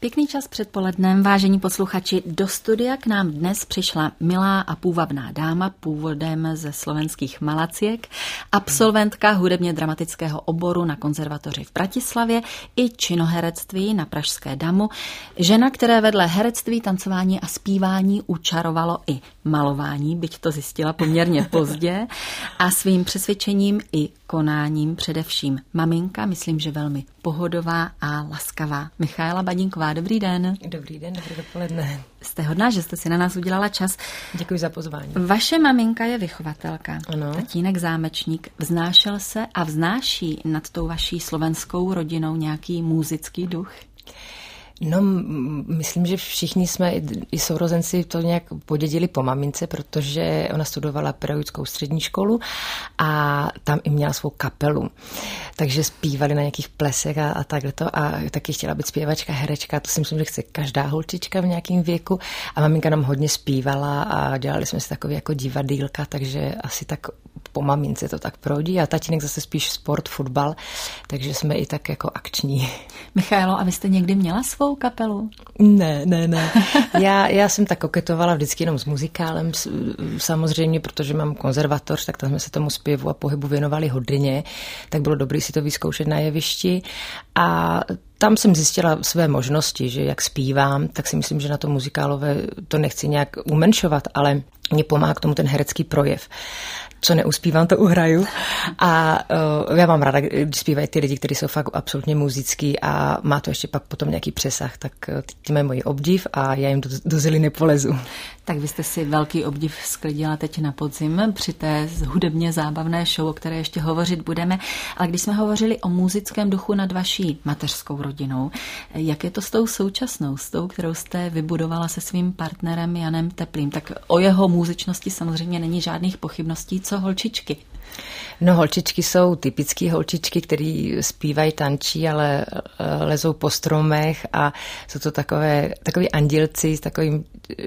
Pěkný čas předpolednem, vážení posluchači. Do studia k nám dnes přišla milá a půvabná dáma, původem ze slovenských Malaciek, absolventka hudebně dramatického oboru na konzervatoři v Bratislavě i činoherectví na Pražské Damu. Žena, které vedle herectví, tancování a zpívání učarovalo i malování, byť to zjistila poměrně pozdě, a svým přesvědčením i konáním především maminka, myslím, že velmi pohodová a laskavá. Michaela Badinková, dobrý den. Dobrý den, dobré dopoledne. Jste hodná, že jste si na nás udělala čas. Děkuji za pozvání. Vaše maminka je vychovatelka. Ano. Tatínek zámečník. Vznášel se a vznáší nad tou vaší slovenskou rodinou nějaký múzický duch? No, myslím, že všichni jsme i sourozenci to nějak podědili po mamince, protože ona studovala pedagogickou střední školu a tam i měla svou kapelu. Takže zpívali na nějakých plesech a takto a taky chtěla být zpěvačka, herečka. To si myslím, že chce každá holčička v nějakém věku. A maminka nám hodně zpívala a dělali jsme si takové jako divadýlka, takže asi tak po mamince to tak proudí. A tatínek zase spíš sport, fotbal, takže jsme i tak jako akční. Michaelo, a vy jste někdy měla svou kapelu? Ne. Já jsem tak koketovala vždycky jenom s muzikálem, samozřejmě, protože mám konzervatoř, tak tam jsme se tomu zpěvu a pohybu věnovali hodně, tak bylo dobré si to vyzkoušet na jevišti a tam jsem zjistila své možnosti, že jak zpívám, tak si myslím, že na to muzikálové to nechci nějak umenšovat, ale mě pomáhá k tomu ten herecký projev. Co neuspívám, to uhraju. A já mám ráda, když zpívají ty lidi, kteří jsou fakt absolutně muzický a má to ještě pak potom nějaký přesah, tak ty mají můj obdiv a já jim do zily nepolezu. Tak vy jste si velký obdiv sklidila teď na podzim při té hudebně zábavné show, o které ještě hovořit budeme. Ale když jsme hovořili o muzickém duchu nad vaší mateřskou rodinou, jak je to s tou současnou, s tou, kterou jste vybudovala se svým partnerem Janem Teplým? Tak o jeho muzičnosti samozřejmě není žádných pochybností. Co holčičky? No, holčičky jsou typické holčičky, které zpívají, tančí, ale lezou po stromech a jsou to takový andělci s takovým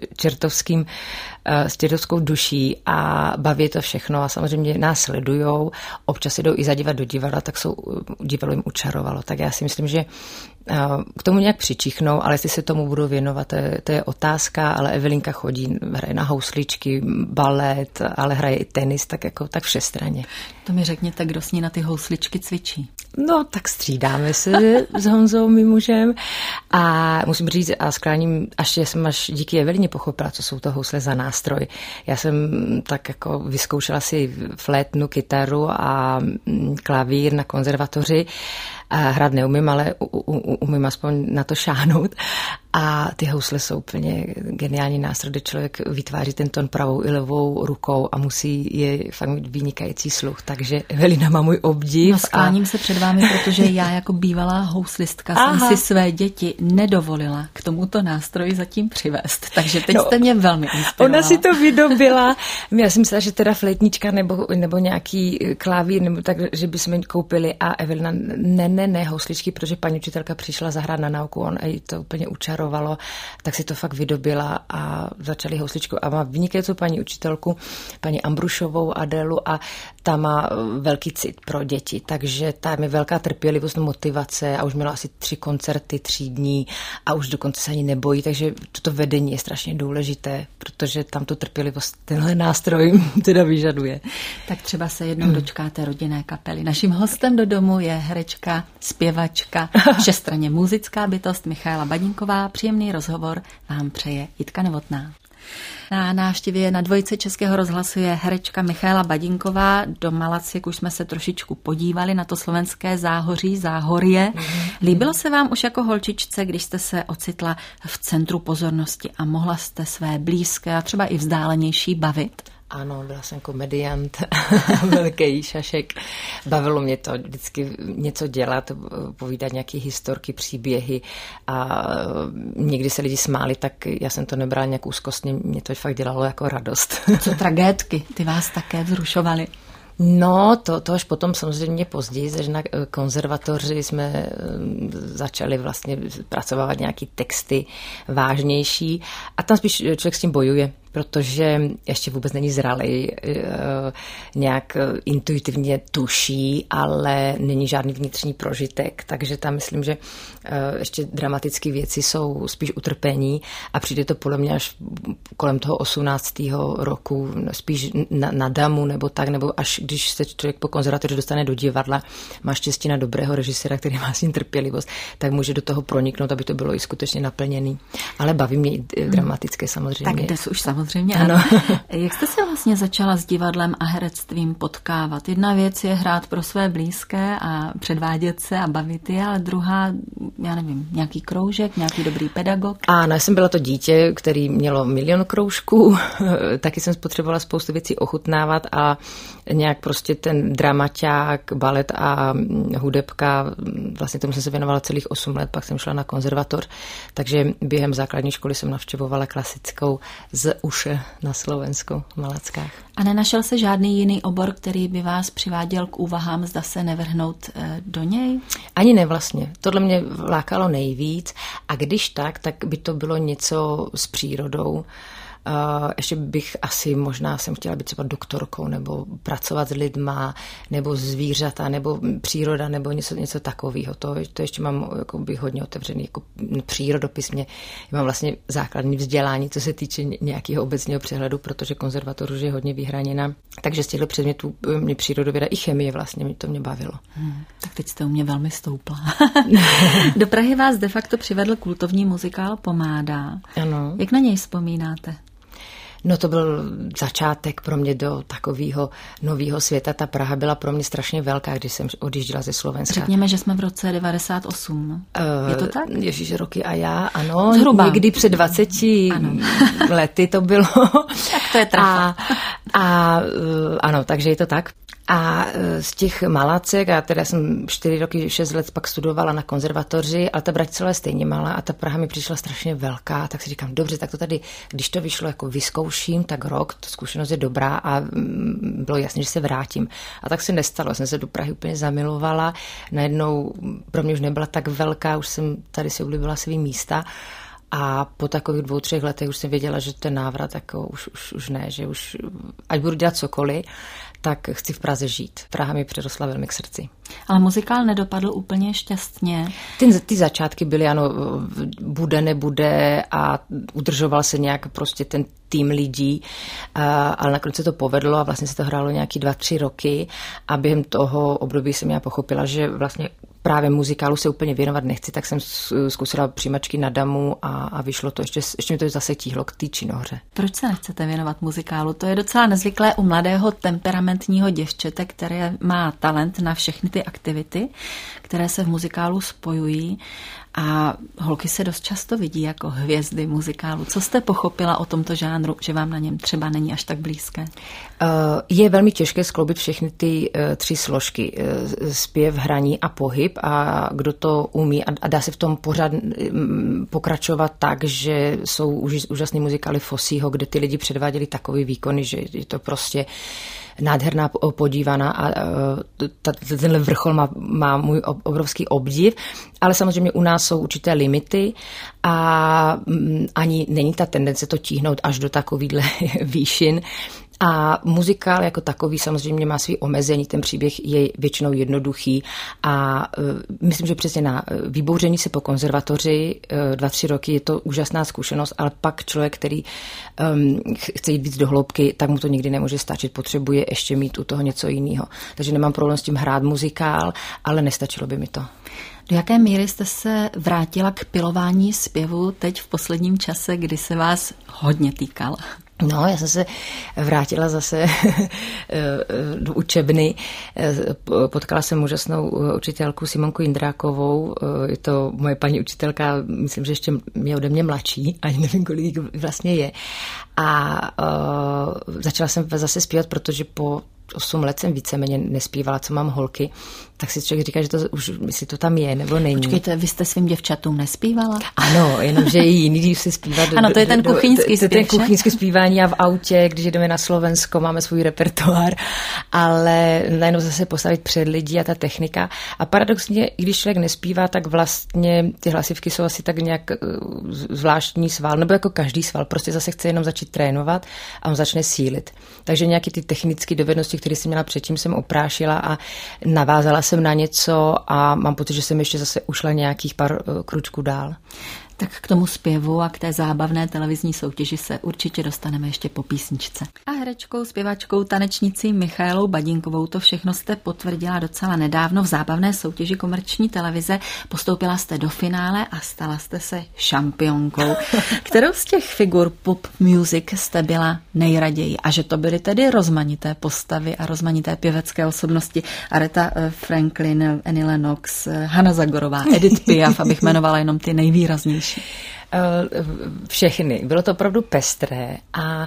s čertovskou duší a baví to všechno a samozřejmě nás sledujou, občas jdou i zadívat do divadla, tak divadlo jim učarovalo. Tak já si myslím, že k tomu nějak přičichnou, ale jestli se tomu budou věnovat, to je otázka, ale Evelinka chodí, hraje na housličky, balet, ale hraje i tenis, tak všestranně. To mi řekněte, kdo s ní na ty housličky cvičí? No, tak střídáme se s Honzou, mým mužem a musím říct a skláním, jsem až díky Evelině pochopila, co jsou to housle za nástroj. Já jsem tak jako vyzkoušela si flétnu, kytaru a klavír na konzervatoři. A hrát neumím, ale umím aspoň na to šáhnout. A ty housle jsou úplně geniální nástroj, kde člověk vytváří ten tón pravou i levou rukou a musí je fakt mít vynikající sluch. Takže Evelina má můj obdiv. No, skláním se před vámi, protože já jako bývalá houslistka jsem si své děti nedovolila k tomuto nástroji zatím přivést. Takže teď jste mě velmi inspirovala. Ona si to vydobila. Já jsem myslela, že teda flétnička nebo nějaký klavír, nebo tak, že bychom koupili a Evelina ne, housličky, protože paní učitelka přišla zahrát na nauku, on jí to úplně učarovalo, tak si to fakt vydobila a začali housličku. A má vynikající paní učitelku, paní Ambrušovou Adélu a ta má velký cit pro děti, takže tam je velká trpělivost, motivace a už měla asi 3 koncerty, 3 dní a už dokonce se ani nebojí, takže toto vedení je strašně důležité, protože tam tu trpělivost tenhle nástroj teda vyžaduje. Tak třeba se jednou dočkáte rodinné kapely. Naším hostem do domu je herečka, zpěvačka, všestranně muzická bytost Michaela Badinková. Příjemný rozhovor vám přeje Jitka Novotná. Na návštěvě na dvojice Českého rozhlasu je herečka Michaela Badinková. Do Malaciek už jsme se trošičku podívali na to slovenské záhorie. Líbilo se vám už jako holčičce, když jste se ocitla v centru pozornosti a mohla jste své blízké a třeba i vzdálenější bavit? Ano, byla jsem komediant, velký šašek. Bavilo mě to vždycky něco dělat, povídat nějaké historky, příběhy a někdy se lidi smáli, tak já jsem to nebrala nějak úzkostně, mě to fakt dělalo jako radost. Co tragédky, ty vás také vzrušovaly? No, to až potom samozřejmě později, že na konzervatoři jsme začali vlastně pracovat nějaký texty vážnější a tam spíš člověk s tím bojuje, protože ještě vůbec není zralý, nějak intuitivně tuší, ale není žádný vnitřní prožitek, takže tam myslím, že ještě dramatické věci jsou spíš utrpení a přijde to podle mě až kolem toho 18. roku, spíš na damu nebo tak, nebo až když se člověk po konzervatoři dostane do divadla, má štěstí na dobrého režiséra, který má s ním trpělivost, tak může do toho proniknout, aby to bylo i skutečně naplněný. Ale baví mě i dramatické samozřejmě. Tak dnes už samozřejmě. Ano. Jak jste se vlastně začala s divadlem a herectvím potkávat? Jedna věc je hrát pro své blízké a předvádět se a bavit je, ale druhá, já nevím, nějaký kroužek, nějaký dobrý pedagog? Ano, já jsem byla to dítě, který mělo milion kroužků, taky jsem spotřebovala spoustu věcí ochutnávat a nějak prostě ten dramaťák, balet a hudebka, vlastně tomu jsem se věnovala celých 8 let, pak jsem šla na konzervatoř, takže během základní školy jsem navštěvovala klasickou z Uše na Slovensku v Malackách. A nenašel se žádný jiný obor, který by vás přiváděl k úvahám, zda se nevrhnout do něj? Ani ne vlastně. Tohle mě lákalo nejvíc a když tak by to bylo něco s přírodou. Ještě bych asi možná jsem chtěla být třeba doktorkou nebo pracovat s lidma nebo zvířata nebo příroda nebo něco takového. To ještě mám jako bych hodně otevřený jako přírodopis. Já mám vlastně základní vzdělání, co se týče nějakého obecného přehledu, protože konzervatoř už je hodně vyhraněna. Takže z těchto předmětů mě přírodověda i chemie vlastně to mě bavilo. Tak teď jste u mě velmi stoupla. Do Prahy vás de facto přivedl kultovní muzikál Pomáda. Ano. Jak na něj vzpomínáte? No to byl začátek pro mě do takového nového světa. Ta Praha byla pro mě strašně velká, když jsem odjížděla ze Slovenska. Řekněme, že jsme v roce 98. Je to tak? Ježíš, roky a já, ano. Zhruba. Někdy před 20 lety to bylo. Tak to je trafa. Ano, takže je to tak. A z těch Malacek, a teda jsem 4 roky, 6 let pak studovala na konzervatoři, ale ta Bratislava je stejně malá a ta Praha mi přišla strašně velká, tak si říkám, dobře, tak to tady, když to vyšlo jako vyzkouším, tak rok, ta zkušenost je dobrá a bylo jasné, že se vrátím. A tak se nestalo, jsem se do Prahy úplně zamilovala, najednou pro mě už nebyla tak velká, už jsem tady si oblíbila svý místa. A po takových 2-3 letech už jsem věděla, že ten návrat jako už ne, že už ať budu dělat cokoliv, tak chci v Praze žít. Praha mi přirostla velmi k srdci. Ale muzikál nedopadl úplně šťastně. Ty začátky byly, ano, bude, nebude a udržoval se nějak prostě ten tým lidí, ale nakonec se to povedlo a vlastně se to hrálo nějaký 2-3 roky a během toho období jsem já pochopila, že vlastně právě muzikálu se úplně věnovat nechci, tak jsem zkusila přijímačky na damu a vyšlo to, ještě mi to zase tíhlo k té činohře. Proč se nechcete věnovat muzikálu? To je docela nezvyklé u mladého temperamentního děvčete, které má talent na všechny ty aktivity, které se v muzikálu spojují a holky se dost často vidí jako hvězdy muzikálu. Co jste pochopila o tomto žánru, že vám na něm třeba není až tak blízké? Je velmi těžké skloubit všechny ty 3 složky. Zpěv, hraní a pohyb a kdo to umí a dá se v tom pořád pokračovat tak, že jsou úžasný muzikály Fossího, kde ty lidi předváděli takový výkony, že je to prostě nádherná podívaná a tenhle vrchol má můj obrovský obdiv, ale samozřejmě u nás jsou určité limity a ani není ta tendence to tíhnout až do takovýhle výšin. A muzikál jako takový samozřejmě má svý omezení, ten příběh je většinou jednoduchý a myslím, že přesně na vybouření se po konzervatoři 2-3 roky je to úžasná zkušenost, ale pak člověk, který chce jít víc do hloubky, tak mu to nikdy nemůže stačit, potřebuje ještě mít u toho něco jiného. Takže nemám problém s tím hrát muzikál, ale nestačilo by mi to. Do jaké míry jste se vrátila k pilování zpěvu teď v posledním čase, kdy se vás hodně týkal? No, já jsem se vrátila zase do učebny. Potkala jsem úžasnou učitelku Simonku Jindrákovou. Je to moje paní učitelka, myslím, že ještě je ode mě mladší, ani nevím, kolik vlastně je. A začala jsem zase zpívat, protože po 8 let jsem víceméně nespívala, co mám holky, tak si člověk říká, že to už, jestli to tam je, nebo není. Počkejte, vy jste svým děvčatům nespívala? Ano, jenomže je jiný si zpívat. Ano, to je ten kuchyňský zpěv. Ten kuchyňský zpívání a v autě, když jdeme na Slovensko, máme svůj repertoár, ale najednou zase postavit před lidi a ta technika. A paradoxně, i když člověk nespívá, tak vlastně ty hlasivky jsou asi tak nějak zvláštní sval, nebo jako každý sval, prostě zase chce jenom začít trénovat a on začne sílit. Takže nějaké ty technické dovednosti, které jsem měla předtím, jsem oprášila a navázala jsem na něco a mám pocit, že jsem ještě zase ušla nějakých pár kručků dál. Tak k tomu zpěvu a k té zábavné televizní soutěži se určitě dostaneme ještě po písničce. A herečkou, zpěvačkou, tanečnicí Michaelou Badinkovou, to všechno jste potvrdila docela nedávno v zábavné soutěži komerční televize. Postoupila jste do finále a stala jste se šampionkou. Kterou z těch figur pop music jste byla nejraději? A že to byly tedy rozmanité postavy a rozmanité pěvecké osobnosti. Aretha Franklin, Annie Lennox, Hana Zagorová, Edith Piaf, abych jmenovala jenom ty nejvýraznější. Všechny. Bylo to opravdu pestré a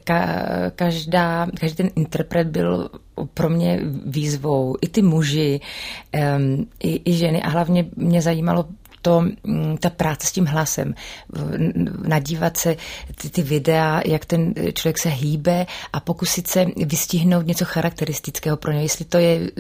každý ten interpret byl pro mě výzvou. I ty muži, i ženy a hlavně mě zajímalo ta práce s tím hlasem, nadívat se ty videa, jak ten člověk se hýbe a pokusit se vystihnout něco charakteristického pro něj. Jestli to je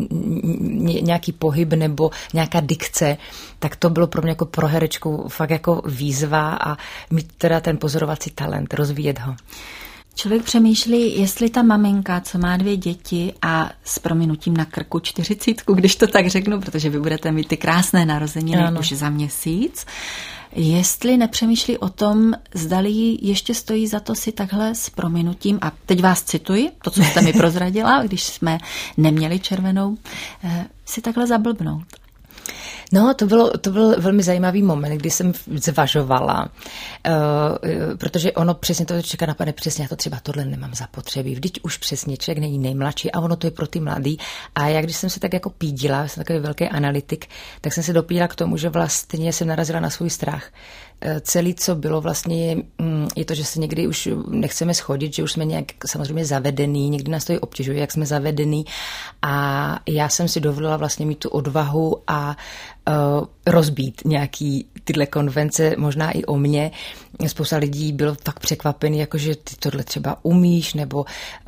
nějaký pohyb nebo nějaká dikce, tak to bylo pro mě jako pro herečku fakt jako výzva a mít teda ten pozorovací talent, rozvíjet ho. Člověk přemýšlí, jestli ta maminka, co má 2 děti a s prominutím na krku 40, když to tak řeknu, protože vy budete mít ty krásné narozeniny už za měsíc, jestli nepřemýšlí o tom, zdali ještě stojí za to si takhle s prominutím, a teď vás cituji, to, co jste mi prozradila, když jsme neměli červenou, si takhle zablbnout. No, to byl velmi zajímavý moment, kdy jsem zvažovala, protože ono přesně to čeká napadne, přesně já to třeba tohle nemám zapotřebí. Vždyť už přesně člověk není nejmladší a ono to je pro ty mladý. A já když jsem se tak jako pídila, jsem takový velký analytik, tak jsem se dopídila k tomu, že vlastně jsem narazila na svůj strach. Celý, co bylo vlastně, je to, že se někdy už nechceme schodit, že už jsme nějak samozřejmě zavedený, někdy nás to i obtěžuje, jak jsme zavedený a já jsem si dovolila vlastně mít tu odvahu a rozbít nějaký tyhle konvence, možná i o mě. Spousta lidí bylo tak překvapený, jakože ty tohle třeba umíš, nebo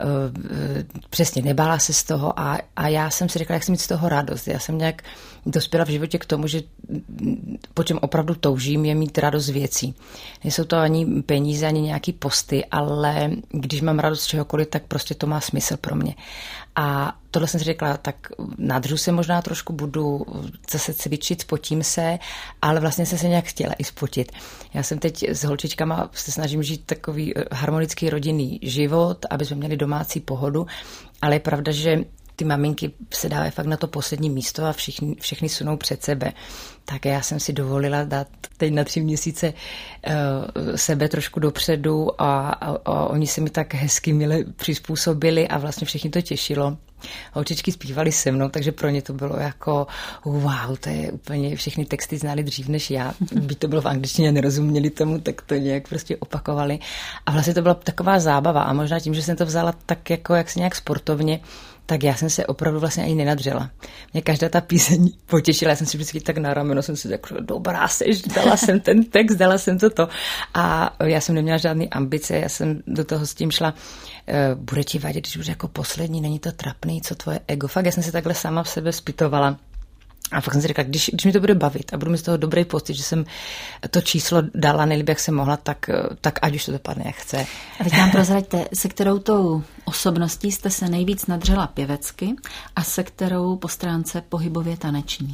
přesně nebála se z toho a já jsem si řekla, jak jsem mít z toho radost. Já jsem nějak dospěla v životě k tomu, že po čem opravdu toužím, je mít radost z věcí. Nejsou to ani peníze, ani nějaký posty, ale když mám radost z čehokoliv, tak prostě to má smysl pro mě. A tohle jsem si řekla, tak nadřu se možná trošku, budu zase cvičit, spotím se, ale vlastně jsem se nějak chtěla i spotit. Já jsem teď s holčičkama se snažím žít takový harmonický rodinný život, aby jsme měli domácí pohodu, ale je pravda, že ty maminky se dávají fakt na to poslední místo a všechny sunou před sebe. Tak já jsem si dovolila dát teď na 3 měsíce sebe trošku dopředu a oni se mi tak hezky mile přizpůsobili a vlastně všechny to těšilo. Holčičky zpívali se mnou, takže pro ně to bylo jako wow, to je úplně, všechny texty znali dřív než já. By to bylo v angličtině, nerozuměli tomu, tak to nějak prostě opakovali. A vlastně to byla taková zábava a možná tím, že jsem to vzala tak jako jak se nějak sportovně, tak já jsem se opravdu vlastně ani nenadřela. Mě každá ta píseň potěšila, já jsem si vždycky tak na rameno, jsem si řekla, dobrá seš, dala jsem ten text, dala jsem to. A já jsem neměla žádný ambice, já jsem do toho s tím šla, bude ti vadit, když už jako poslední, není to trapný, co tvoje ego. Fakt já jsem se takhle sama v sebe zpytovala. A fakt jsem si řekla, když mi to bude bavit a budu mi z toho dobrý pocit, že jsem to číslo dala nejlíp, jak jsem mohla, tak ať už to dopadne, jak chce. A teď nám prozraďte, se kterou tou osobností jste se nejvíc nadřela pěvecky a se kterou po stránce pohybově taneční?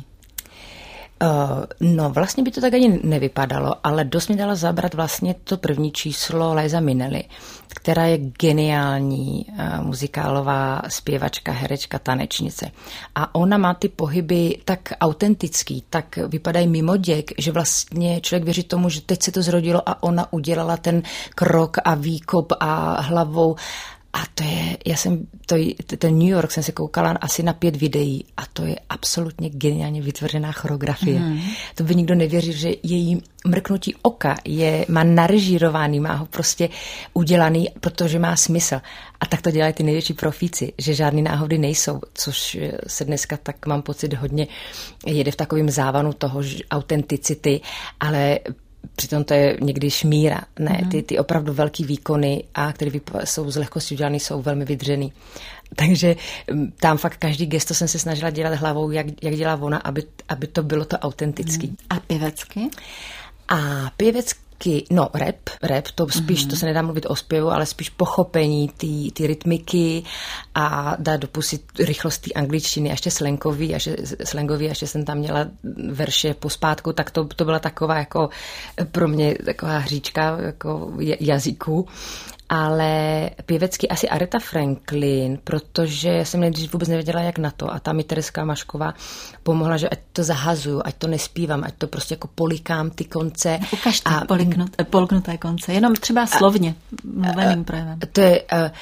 No, vlastně by to tak ani nevypadalo, ale dost mi dala zabrat vlastně to první číslo Liza Minnelli, která je geniální muzikálová zpěvačka, herečka, tanečnice. A ona má ty pohyby tak autentický, tak vypadají mimoděk, že vlastně člověk věří tomu, že teď se to zrodilo a ona udělala ten krok a výkop a hlavou A ten New York jsem se koukala asi na 5 videí a to je absolutně geniálně vytvořená choreografie. To by nikdo nevěřil, že její mrknutí oka má narežírovaný, má ho prostě udělaný, protože má smysl. A tak to dělají ty největší profíci, že žádný náhody nejsou, což se dneska tak mám pocit hodně jede v takovém závanu toho autenticity, ale přitom to je někdy šmíra. Ne, ty opravdu velký výkony, a které jsou z lehkosti udělaný, jsou velmi vydřený. Takže tam fakt každý gesto jsem se snažila dělat hlavou, jak dělá ona, aby to bylo to autentický. A pěvecky? A pěvecky, no rap, to spíš, to se nedá mluvit o zpěvu, ale spíš pochopení ty rytmiky a dát dopustit rychlost té angličtiny, ještě slangový, ještě jsem tam měla verše pospátku, tak to byla taková jako pro mě taková hříčka jako jazyku. Ale pěvecky asi Aretha Franklin, protože jsem nejdřív vůbec nevěděla, jak na to. A tam mi Tereska Mašková pomohla, že ať to zahazuju, ať to nespívám, ať to prostě jako polikám ty konce. Ukažte polknuté konce, jenom třeba slovně, mluveným projevem. To je...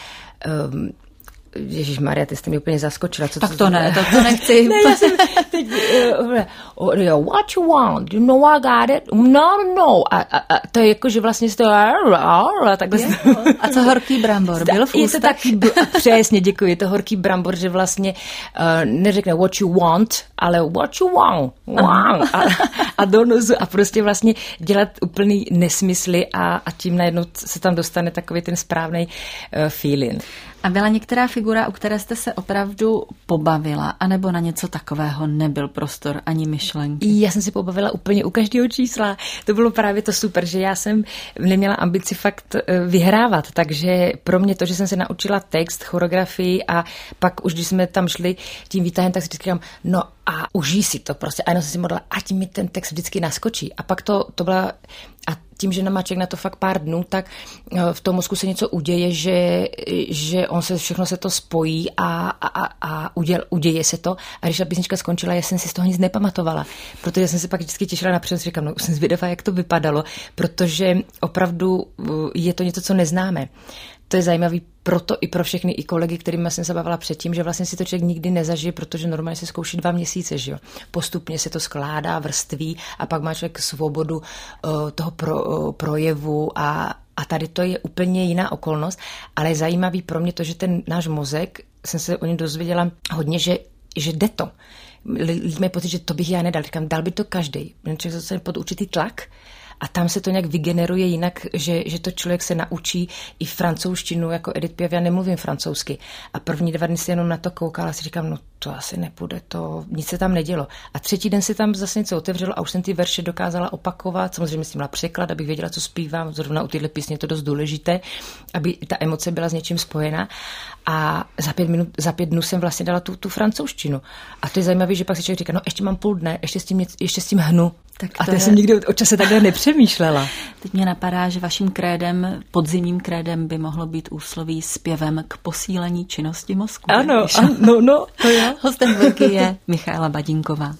Ježišmarja, ty jste mi úplně zaskočila. Tak to nechci. Ne, já jsem teď... what you want? You know I got it? No. A to je jako, že vlastně z toho... takhle a co horký brambor? Byl v ústech? Přesně, děkuji. Je to horký brambor, že vlastně neřekne what you want, ale what you want. A do nozu a prostě vlastně dělat úplný nesmysly a tím najednou se tam dostane takový ten správný feeling. A byla některá figura, u které jste se opravdu pobavila, anebo na něco takového nebyl prostor ani myšlenky? Já jsem si pobavila úplně u každého čísla. To bylo právě to super, že já jsem neměla ambici fakt vyhrávat, takže pro mě to, že jsem se naučila text, choreografii a pak už, když jsme tam šli tím výtahem, tak si říkám, no a užij si to prostě. A jenom jsem si modlila, ať mi ten text vždycky naskočí. A pak to byla... A tím, že má člověk na to fakt pár dnů, tak v tom mozku se něco uděje, že všechno se to spojí a uděje se to. A když ta písnička skončila, já jsem si z toho nic nepamatovala. Protože jsem se pak vždycky těšila napřed, říkám, no už jsem zvědavá, jak to vypadalo, protože opravdu je to něco, co neznáme. To je zajímavý proto i pro všechny i kolegy, kterými jsem se bavila předtím, že vlastně si to člověk nikdy nezažije, protože normálně se zkouší 2 měsíce, že jo. Postupně se to skládá, vrství a pak má člověk svobodu toho projevu a tady to je úplně jiná okolnost, ale je zajímavý pro mě to, že ten náš mozek, jsem se o něm dozvěděla hodně, že jde to. Lidi mají pocit, že to bych já nedal. Říkám, dal by to každý. Člověk se pod určitý tlak a tam se to nějak vygeneruje jinak, že to člověk se naučí i francouzštinu, jako Edith Piaf, já nemluvím francouzsky. A první 2 dny si jenom na to koukala a si říkám, no to asi nepůjde, to nic se tam nedělo. A 3. den se tam zase něco otevřelo a už jsem ty verše dokázala opakovat. Samozřejmě jsem měla překlad, abych věděla, co zpívám. Zrovna u téhle písně je to dost důležité, aby ta emoce byla s něčím spojená. A za 5 dnů jsem vlastně dala tu francouzštinu. A to je zajímavé, že pak si člověk říká, no ještě mám půl dne, ještě s tím hnu. A to jsem nikdy o čase takhle nepřemýšlela. Teď mě napadá, že vaším krédem, podzimním krédem by mohlo být úsloví zpěvem k posílení činnosti mozku. Ano, to je. Hostem dvojky je Michaela Badinková.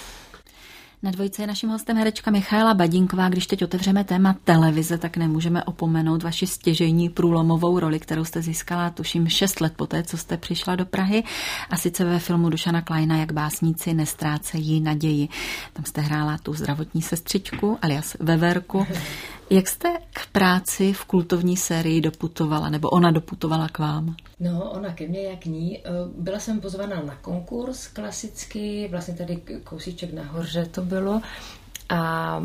Na dvojce je naším hostem herečka Michaela Badinková. Když teď otevřeme téma televize, tak nemůžeme opomenout vaši stěžejní průlomovou roli, kterou jste získala, tuším, 6 let poté, co jste přišla do Prahy, a sice ve filmu Dušana Kleina Jak básníci nestrácejí naději. Tam jste hrála tu zdravotní sestřičku, alias Veverku. Jak jste k práci v kultovní sérii doputovala, nebo ona doputovala k vám? No, ona ke mně, jak ní. Byla jsem pozvaná na konkurs klasický, vlastně tady kousíček nahoře to bylo. A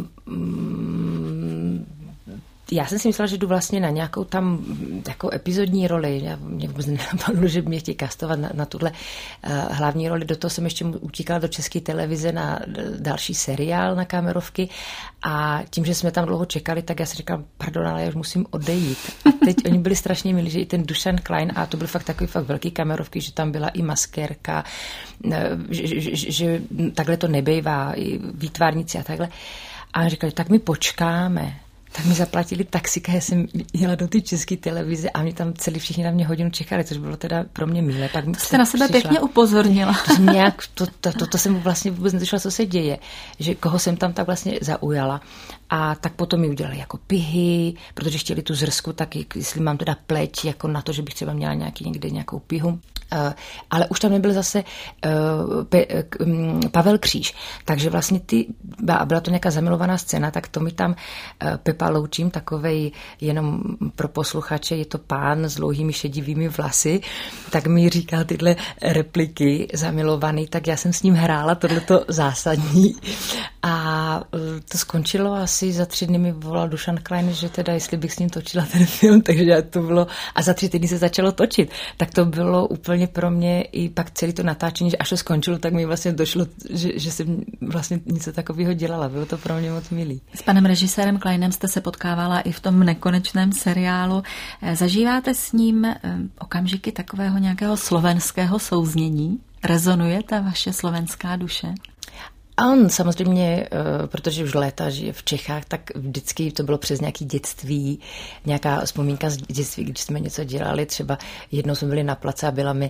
já jsem si myslela, že jdu vlastně na nějakou tam jako epizodní roli. Mě vůbec nenapadlo, že mě chtějí kastovat na tuhle hlavní roli. Do toho jsem ještě utíkala do České televize na další seriál na kamerovky a tím, že jsme tam dlouho čekali, tak já si říkám, pardon, ale já už musím odejít. A teď oni byli strašně milí, že i ten Dušan Klein, a to byl fakt takový fakt velký kamerovky, že tam byla i maskérka, že takhle to nebejvá, i výtvarníci a takhle. A říkali, tak my počkáme. Tak mi zaplatili taxika, já jsem jela do té České televize a mě tam všichni na mě hodinu čekali, což bylo teda pro mě milé. Pak to jste na sebe pěkně upozornila. To jsem vlastně vůbec netušila, co se děje, že koho jsem tam tak vlastně zaujala. A tak potom mi udělali jako pihy, protože chtěli tu zrsku, tak jestli mám teda pleť jako na to, že bych třeba měla někde nějakou pihu. Ale už tam nebyl zase Pavel Kříž. Takže vlastně byla to nějaká zamilovaná scéna, tak to mi tam Pepa Loučím, takovej jenom pro posluchače, je to pán s dlouhými šedivými vlasy, tak mi říkal tyhle repliky zamilovaný, tak já jsem s ním hrála tohleto zásadní. A to skončilo asi za 3 dny mi volal Dušan Klein, že teda jestli bych s ním točila ten film, takže to bylo, a za 3 týdny se začalo točit. Tak to bylo úplně pro mě i pak celé to natáčení, že až to skončilo, tak mi vlastně došlo, že jsem vlastně něco takového dělala. Bylo to pro mě moc milý. S panem režisérem Kleinem jste se potkávala i v tom nekonečném seriálu. Zažíváte s ním okamžiky takového nějakého slovenského souznění? Rezonuje ta vaše slovenská duše? A on samozřejmě, protože už léta žije v Čechách, tak vždycky to bylo přes nějaké dětství, nějaká vzpomínka z dětství, když jsme něco dělali. Třeba jednou jsme byli na place a byla mi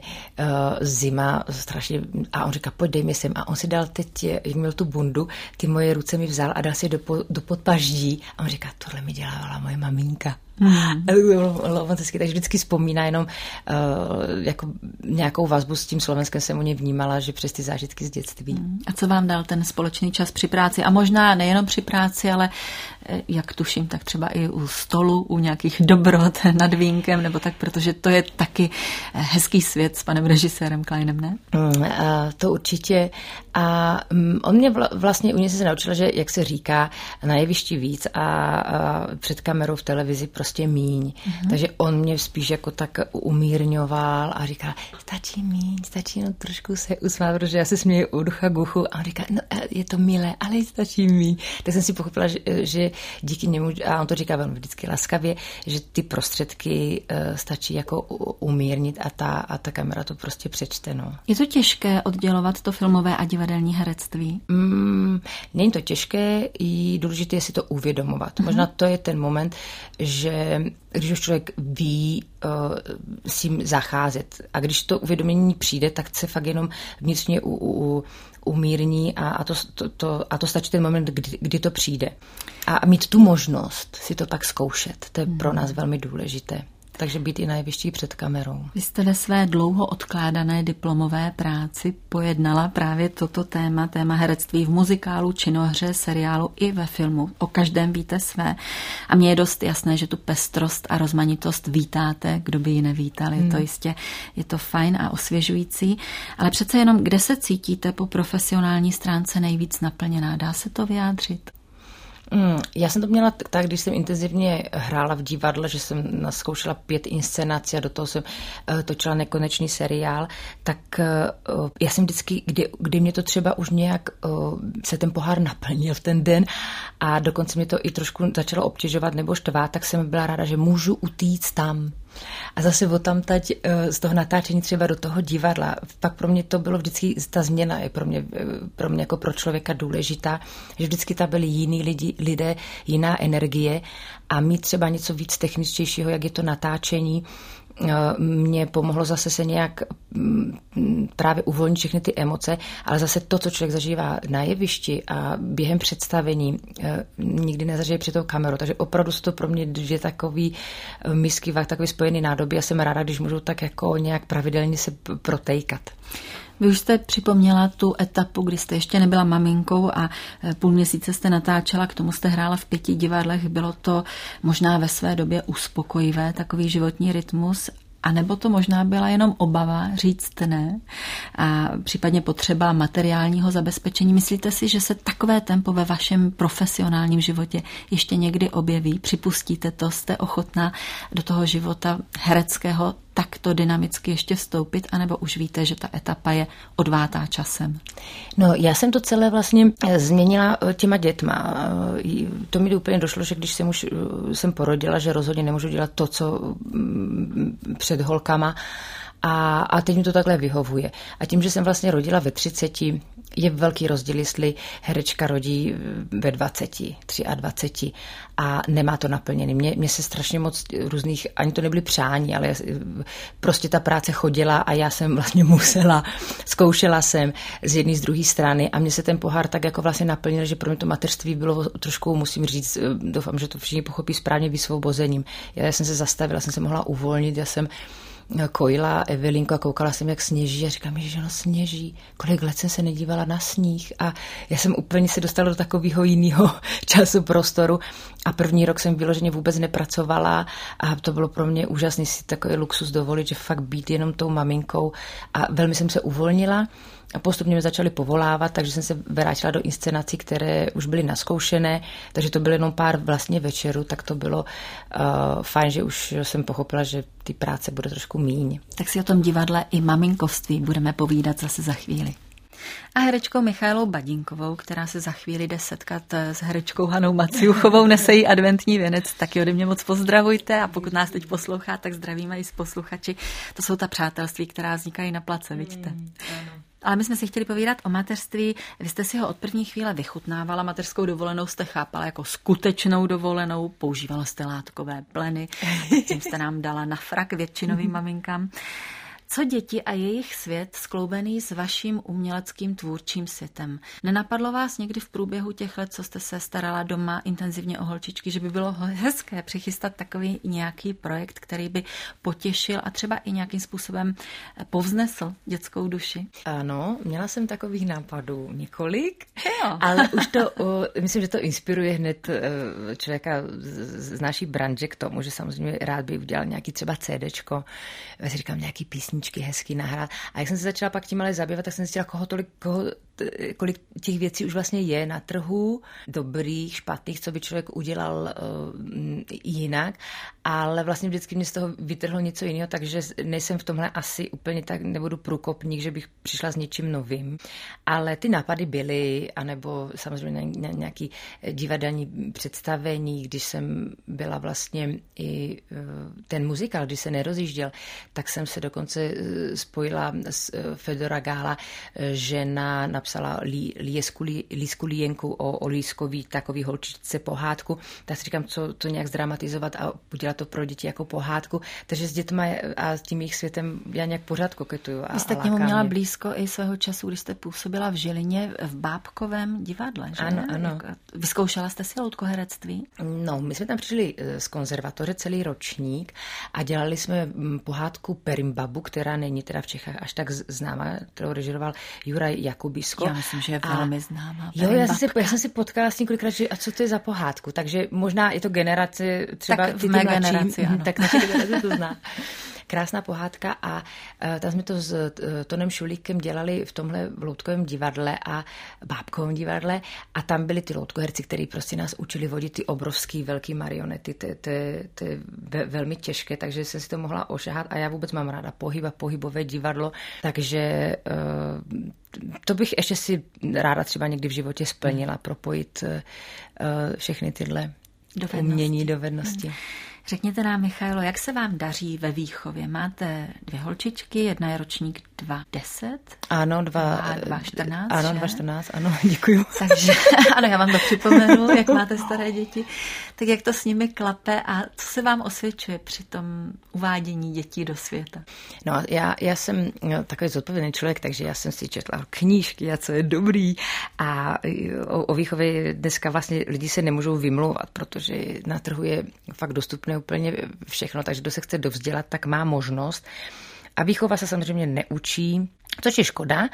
zima strašně a on říká, pojď dej mi sem. A on si dal teď, jak měl tu bundu, ty moje ruce mi vzal a dal si do podpaždí a on říká, tohle mi dělávala moje maminka. A to bylo romantické, takže vždycky vzpomíná jenom jako nějakou vazbu s tím Slovenskem jsem u něj vnímala, že přes ty zážitky z dětství. A co vám dal ten společný čas při práci? A možná nejenom při práci, ale jak tuším, tak třeba i u stolu, u nějakých dobrot nad vínkem, nebo tak, protože to je taky hezký svět s panem režisérem Kleinem, ne? To určitě. A on mě vlastně, u něj se naučila, že jak se říká, na jevišti víc a před kamerou v televizi prostě míň. Takže on mě spíš jako tak umírňoval a říkal, stačí míň, stačí no trošku se usmát, protože já se směju u ducha k uchu a on říká, no je to milé, ale stačí míň. Tak jsem si pochopila, že díky němu, a on to říká velmi vždycky laskavě, že ty prostředky stačí jako umírnit a ta kamera to prostě přečte. No. Je to těžké oddělovat to filmové a divadelní herectví? Není to těžké, i důležité je si to uvědomovat. Možná to je ten moment, že když už člověk ví s tím zacházet a když to uvědomění přijde, tak se fakt jenom vnitřně umírní a to stačí ten moment, kdy to přijde. A mít tu možnost si to pak zkoušet, to je pro nás velmi důležité. Takže být i na jevišti před kamerou. Vy jste ve své dlouho odkládané diplomové práci pojednala právě toto téma herectví v muzikálu, činohře, seriálu i ve filmu. O každém víte své. A mně je dost jasné, že tu pestrost a rozmanitost vítáte, kdo by ji nevítali. To jistě je to fajn a osvěžující. Ale přece jenom, kde se cítíte po profesionální stránce nejvíc naplněná? Dá se to vyjádřit? Já jsem to měla tak, když jsem intenzivně hrála v divadle, že jsem naskoušela 5 inscenací a do toho jsem točila nekonečný seriál, tak já jsem vždycky, kdy mě to třeba už nějak se ten pohár naplnil v ten den a dokonce mě to i trošku začalo obtěžovat nebo štvát, tak jsem byla ráda, že můžu utíct tam. A zase odtamtať z toho natáčení třeba do toho divadla. Pak pro mě to bylo vždycky, ta změna je pro mě jako pro člověka důležitá, že vždycky tam byli jiní lidé, jiná energie a mít třeba něco víc techničtějšího, jak je to natáčení, mě pomohlo zase se nějak právě uvolnit všechny ty emoce, ale zase to, co člověk zažívá na jevišti a během představení, nikdy nezažije před tou kamerou. Takže opravdu jsou to pro mě 2 takový misky vah, takový spojený nádoby. Já jsem ráda, když můžu tak jako nějak pravidelně se protejkat. Vy už jste připomněla tu etapu, kdy jste ještě nebyla maminkou a půl měsíce jste natáčela, k tomu jste hrála v 5 divadlech. Bylo to možná ve své době uspokojivé, takový životní rytmus, a nebo to možná byla jenom obava říct ne a případně potřeba materiálního zabezpečení. Myslíte si, že se takové tempo ve vašem profesionálním životě ještě někdy objeví? Připustíte to? Jste ochotná do toho života hereckého takto dynamicky ještě vstoupit, anebo už víte, že ta etapa je odvátá časem? No, já jsem to celé vlastně změnila těma dětma. To mi úplně došlo, že když jsem porodila, že rozhodně nemůžu dělat to, co před holkama, A teď mi to takhle vyhovuje. A tím, že jsem vlastně rodila ve 30, je velký rozdíl, jestli herečka rodí ve 20, 23 a nemá to naplněný. Mně se strašně moc různých, ani to nebyly přání, ale prostě ta práce chodila a já jsem vlastně musela, zkoušela jsem z jedné, z druhé strany a mně se ten pohár tak jako vlastně naplnil, že pro mě to mateřství bylo trošku, musím říct, doufám, že to všichni pochopí správně, vysvobozením. Já jsem se zastavila, jsem se mohla uvolnit, já jsem kojila Evelinku a koukala jsem, jak sněží a říkám, že ono sněží. Kolik let jsem se nedívala na sníh a já jsem úplně se dostala do takového jiného času, prostoru a první rok jsem vyloženě vůbec nepracovala a to bylo pro mě úžasný si takový luxus dovolit, že fakt být jenom tou maminkou a velmi jsem se uvolnila. A postupně mě začaly povolávat, takže jsem se vrátila do inscenací, které už byly naskoušené, takže to bylo jenom pár vlastně večerů, tak to bylo fajn, že už jsem pochopila, že ty práce bude trošku míň. Tak si o tom divadle i maminkoství budeme povídat zase za chvíli. A herečkou Michaelou Badinkovou, která se za chvíli jde setkat s herečkou Hanou Maciuchovou, nese jí adventní věnec, taky ode mě moc pozdravujte a pokud nás teď poslouchá, tak zdravíme i s posluchači. To jsou ta přátelství, která vznikají na place, vidíte. Ale my jsme si chtěli povídat o mateřství. Vy jste si ho od první chvíle vychutnávala, mateřskou dovolenou jste chápala jako skutečnou dovolenou, používala jste látkové pleny, tím jste nám dala na frak většinovým maminkám. Co děti a jejich svět skloubený s vaším uměleckým tvůrčím světem? Nenapadlo vás někdy v průběhu těch let, co jste se starala doma intenzivně o holčičky, že by bylo hezké přichystat takový nějaký projekt, který by potěšil a třeba i nějakým způsobem povznesl dětskou duši? Ano, měla jsem takových nápadů několik, jo. Ale už to, myslím, že to inspiruje hned člověka z naší branže k tomu, že samozřejmě rád by udělal nějaký třeba CDčko, já si říkám nějaký písničky hezký nahrát. A jak jsem se začala pak tím ale zabývat, tak jsem zjistila, kolik těch věcí už vlastně je na trhu, dobrých, špatných, co by člověk udělal jinak, ale vlastně vždycky mě z toho vytrhlo něco jiného, takže nejsem v tomhle asi úplně tak, nebudu průkopník, že bych přišla s něčím novým, ale ty nápady byly, anebo samozřejmě nějaký divadelní představení, když jsem byla vlastně i ten muzikál, když se nerozjížděl, tak jsem se dokonce spojila s Fedora Gála, žena napsala Lísku Líjenku o Lískový takový holčičce pohádku, tak si říkám, co to nějak zdramatizovat a udělat to pro děti jako pohádku, takže s dětma a s tím jejich světem já nějak pořád koketuju. Vy jste k němu měla blízko i svého času, když jste působila v Žilině v Bábkovém divadle, že? Ano. Vyzkoušela jste si loutkoherectví? No, my jsme tam přišli z konzervatoře celý ročník a dělali jsme pohádku Perimbabu, která není teda v Čechách až tak známá, kterou režíroval Juraj Jakubisko. Já myslím, že je velmi známá. Jo, já jsem si potkala s několikrát, že a co to je za pohádku, takže možná je to generace, třeba tak v mé generaci, ano. Tak naše generace to zná. Krásná pohádka a tam jsme to s Tonem Šulíkem dělali v tomhle loutkovém divadle a Bábkovém divadle a tam byli ty loutkoherci, kteří prostě nás učili vodit ty obrovský velký marionety, to je velmi těžké, takže jsem si to mohla ošahat a já vůbec mám ráda pohyb a pohybové divadlo, takže to bych ještě si ráda třeba někdy v životě splnila, propojit všechny tyhle umění, dovednosti. Řekněte nám, Michaelo, jak se vám daří ve výchově? Máte 2 holčičky, jedna je ročník 2.10. Ano, 2.14. Ano, 2.14, ano, děkuju. Takže, ano, já vám to připomenu, jak máte staré děti. Tak jak to s nimi klape a co se vám osvědčuje při tom uvádění dětí do světa? No, já jsem takový zodpovědný člověk, takže já jsem si četla knížky a co je dobrý a o výchově dneska vlastně lidi se nemůžou vymlouvat, protože na trhu je fakt dostupné úplně všechno, takže kdo se chce dovzdělat, tak má možnost. A výchova se samozřejmě neučí, což je škoda.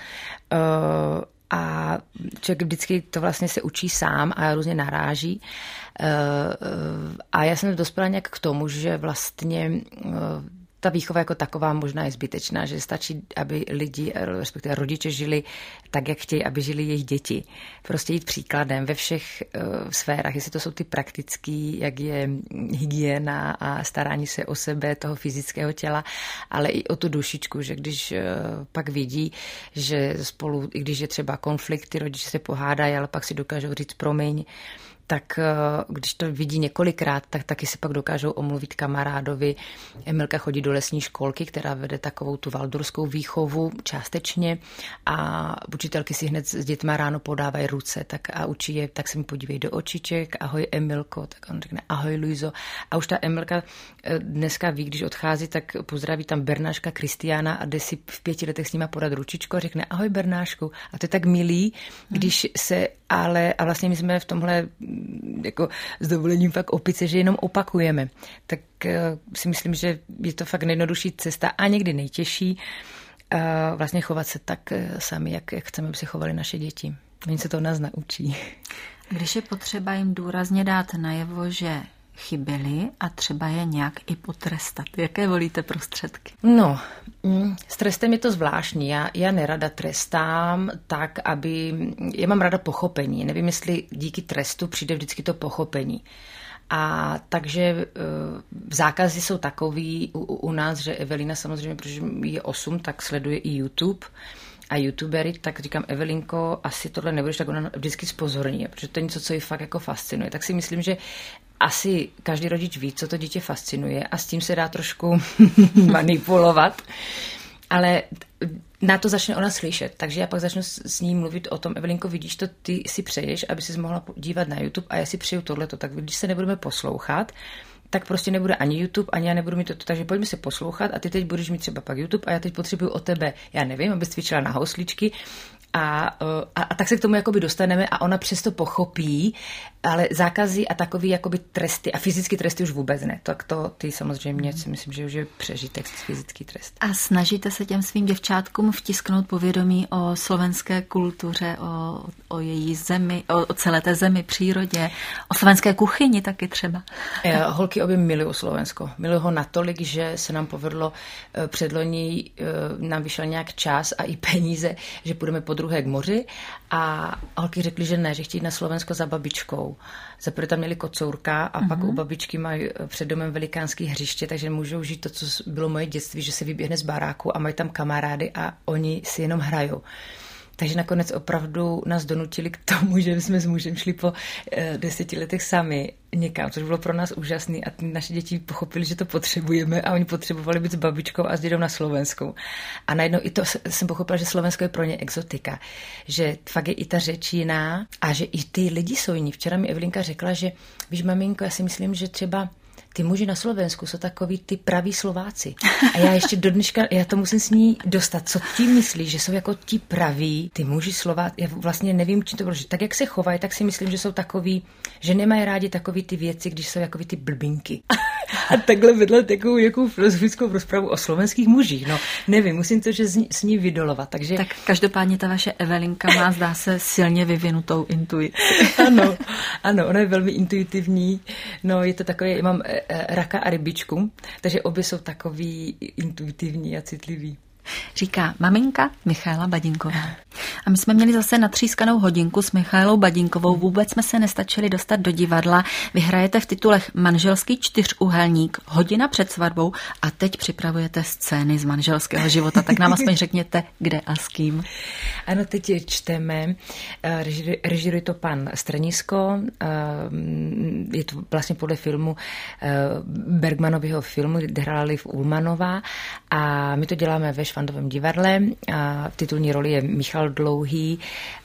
A člověk vždycky to vlastně se učí sám a různě naráží. A já jsem dospěla nějak k tomu, že vlastně ta výchova jako taková možná je zbytečná, že stačí, aby lidi, respektive rodiče žili tak, jak chtějí, aby žili jejich děti. Prostě jít příkladem ve všech sférách, jestli to jsou ty praktický, jak je hygiena a starání se o sebe, toho fyzického těla, ale i o tu dušičku, že když pak vidí, že spolu, i když je třeba konflikt, ty rodiče se pohádají, ale pak si dokážou říct promiň, tak když to vidí několikrát, tak taky si pak dokážou omluvit kamarádovi. Emilka chodí do lesní školky, která vede takovou tu valdorskou výchovu částečně a učitelky si hned s dětma ráno podávají ruce a učí je, tak se mi podívej do očiček, ahoj Emilko, tak on řekne ahoj Luizo. A už ta Emilka dneska ví, když odchází, tak pozdraví tam Bernáška Kristiána a jde si v 5 letech s nima podat ručičko a řekne ahoj Bernášku. A to je tak milý, když se a vlastně my jsme v tomhle jako s dovolením fakt opice, že jenom opakujeme. Tak si myslím, že je to fakt nejjednodušší cesta a někdy nejtěžší vlastně chovat se tak sami, jak chceme, aby se chovali naše děti. Oni se to nás naučí. Když je potřeba jim důrazně dát najevo, že chyběli a třeba je nějak i potrestat. Jaké volíte prostředky? No, s trestem je to zvláštní. Já nerada trestám tak, já mám rada pochopení. Nevím, jestli díky trestu přijde vždycky to pochopení. A takže zákazy jsou takový u nás, že Evelina samozřejmě, protože je 8, tak sleduje i YouTube a youtubery, tak říkám, Evelinko, asi tohle nebudeš, tak ona vždycky zpozorní, protože to je něco, co ji fakt jako fascinuje. Tak si myslím, že asi každý rodič ví, co to dítě fascinuje a s tím se dá trošku manipulovat, ale na to začne ona slyšet, takže já pak začnu s ní mluvit o tom, Evelinko, vidíš to, ty si přeješ, aby ses mohla dívat na YouTube a já si přeju tohleto, tak když se nebudeme poslouchat, tak prostě nebude ani YouTube, ani já nebudu mít to. Takže pojďme se poslouchat a ty teď budeš mít třeba pak YouTube a já teď potřebuju od tebe, já nevím, abys cvičila na housličky a tak se k tomu jakoby dostaneme a ona přesto pochopí, ale zákazy a takový jakoby tresty a fyzické tresty už vůbec ne. Tak to ty samozřejmě si myslím, že už je přežitek fyzický trest. A snažíte se těm svým děvčátkům vtisknout povědomí o slovenské kultuře, o její zemi, o celé té zemi, přírodě, o slovenské kuchyni taky třeba? Holky obě milují Slovensko. Milují ho natolik, že se nám povedlo předloni, nám vyšel nějak čas a i peníze, že půjdeme po druhé k moři a holky řekly, že ne, že chtějí na Slovensko za babičkou. Zaprvé tam měli kocourka a pak u babičky mají před domem velikánský hřiště, takže můžou žít to, co bylo moje dětství, že se vyběhne z baráku a mají tam kamarády a oni si jenom hrajou. Takže nakonec opravdu nás donutili k tomu, že jsme s mužem šli po 10 letech sami někam, což bylo pro nás úžasný a naše děti pochopili, že to potřebujeme a oni potřebovali být s babičkou a s dědou na Slovensku. A najednou i to jsem pochopila, že Slovensko je pro ně exotika, že fakt je i ta řeč jiná a že i ty lidi jsou jiní. Včera mi Evelinka řekla, že víš, maminko, já si myslím, že třeba ty muži na Slovensku jsou takový ty praví Slováci. A já ještě do dneška, já to musím s ní dostat. Co tím myslíš, že jsou jako ti praví, ty muži Slováci? Já vlastně nevím, čím to bylo. Tak jak se chovají, tak si myslím, že jsou takový, že nemají rádi takový ty věci, když jsou jako ty blbinky. A takhle vedla takovou jakou filozofickou rozpravu o slovenských mužích. No, nevím, musím to, že s ní vydolovat. Takže... Tak každopádně ta vaše Evelinka má, zdá se, silně vyvinutou intuici. Ano, ona je velmi intuitivní. No, je to takové, já mám raka a rybičku, takže obě jsou takový intuitivní a citliví. Říká maminka Michaela Badinková. A my jsme měli zase natřískanou hodinku s Michaelou Badinkovou. Vůbec jsme se nestačili dostat do divadla. Vy hrajete v titulech Manželský čtyřúhelník, Hodina před svatbou a teď připravujete scény z manželského života. Tak nám aspoň řekněte, kde a s kým. Ano, teď čteme. Režiruje to pan Stranisko. Je to vlastně podle filmu Bergmanového filmu, kde hrála v Ulmanová a my to děláme ve Švandovém divadle a v titulní roli je Michal Dlouhý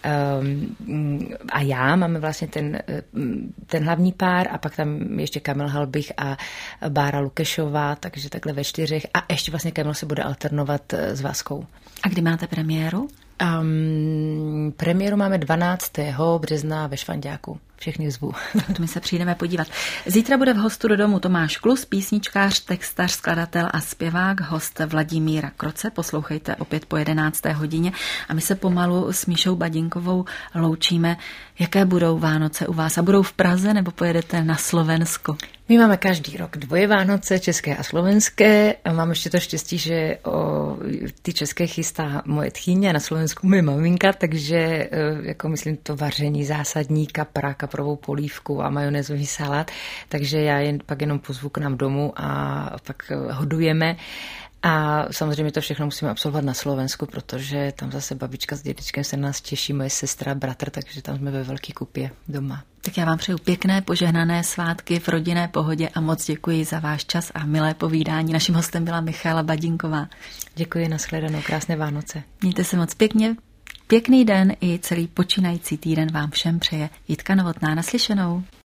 a já máme vlastně ten hlavní pár a pak tam ještě Kamil Halbich a Bára Lukešová, takže takhle ve 4 a ještě vlastně Kamil se bude alternovat s Váskou. A kdy máte premiéru? Premiéru máme 12. března ve Švanďáku. Všechny zvu. To my se přijdeme podívat. Zítra bude v hostu do domu Tomáš Klus, písničkář, textař, skladatel a zpěvák, host Vladimíra Kroce. Poslouchejte opět po 11. hodině a my se pomalu s Míšou Badinkovou loučíme. Jaké budou Vánoce u vás? A budou v Praze nebo pojedete na Slovensko? My máme každý rok 2 Vánoce, české a slovenské. A mám ještě to štěstí, že ty české chystá moje tchýně a na Slovensku moje maminka, takže jako myslím to vaření zásadní, kapra, kaprovou polívku a majonézový salát, takže já pak jenom pozvu k nám domů a pak hodujeme. A samozřejmě to všechno musíme absolvovat na Slovensku, protože tam zase babička s dědečkem se nás těší, moje sestra, bratr, takže tam jsme ve velký kupě doma. Tak já vám přeju pěkné, požehnané svátky v rodinné pohodě a moc děkuji za váš čas a milé povídání. Naším hostem byla Michaela Badinková. Děkuji, nashledanou, krásné Vánoce. Mějte se moc pěkně, pěkný den i celý počínající týden vám všem přeje Jitka Novotná. Naslyšenou.